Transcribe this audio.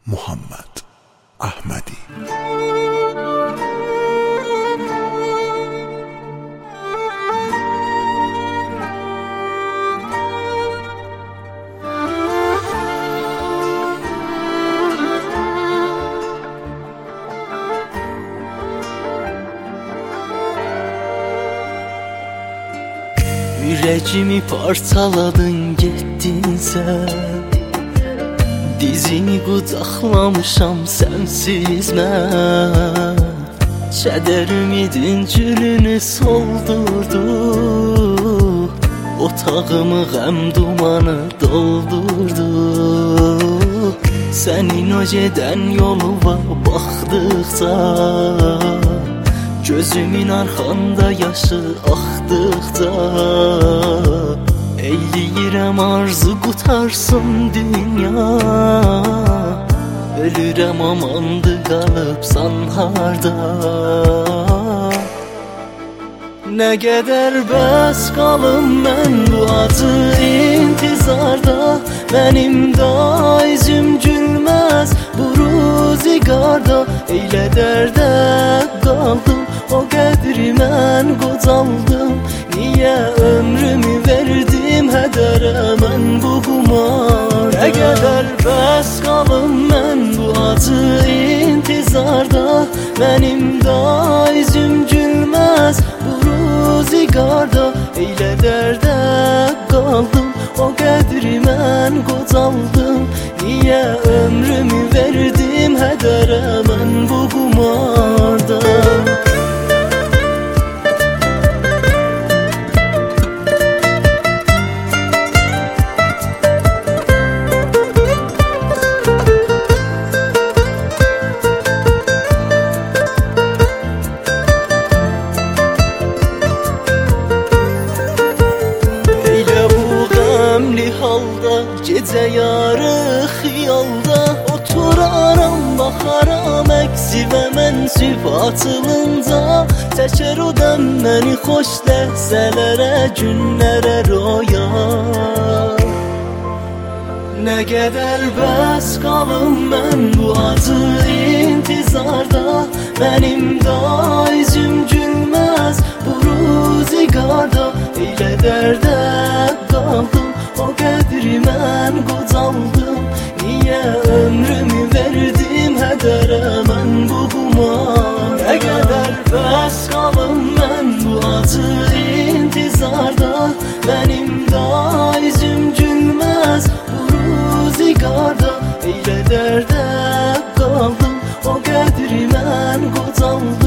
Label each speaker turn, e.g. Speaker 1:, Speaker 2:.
Speaker 1: محمد احمدی.
Speaker 2: Yüreğimi parçaladın gittin sen, dizini qucaqlamışam sənsiz mən. Kədər ümidin gülünü soldurdu, otağımı qəm dumanı doldurdu. Sənin o gedən yoluma baxdıqca, gözümün arxanda yaşı axdıqca, eyləyirəm arzu qutarsın dünya. Ölürəm amandı qalıbsan harda. Nə qədər bəs qalım mən bu acı intizarda, mənim də üzüm gülməz bu ruzigarda. Eylə dərdə qaldım, o qədri mən qocaldım. Niyə ömrümü verdim hədərə mən bu qumar? Nə qədər bəs qalım mən bu acı intizarda, mənim də üzüm gülməz bu ruzigarda. Eylə dərdə qaldım, o qədri mən qocaldım. Niyə ömrümü verdim hədərə mən bu qumarda? Gecə yarı xiyalda oturaram, baxaram əksi və mən sıfatılınca. Çəkər o dəm məni xoş ləhzələrə, günlərə roya. Nə qədər bəs qalım mən bu acı intizarda, mənim də üzüm gülməz bu ruzigarda. Eylə dərdə qaldım, o qədri mən qocaldım. Niyə ömrümü verdim hədərə mən bu qumar? Nə qədər bəs qalım mən bu acı intizarda, mənim də üzüm gülməz bu ruzigarda. Eylə dərdə qaldım, o qədri mən qocaldım.